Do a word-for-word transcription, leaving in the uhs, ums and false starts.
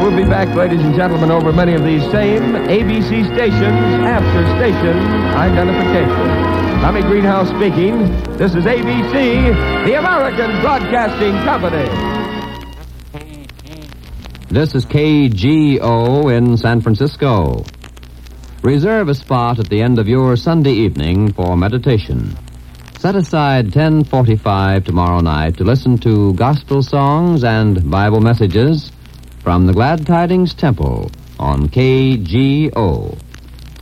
We'll be back, ladies and gentlemen, over many of these same A B C stations after station identification. Tommy Greenhouse speaking. This is A B C, the American Broadcasting Company. This is K G O in San Francisco. Reserve a spot at the end of your Sunday evening for meditation. Set aside ten forty-five tomorrow night to listen to gospel songs and Bible messages from the Glad Tidings Temple on K G O.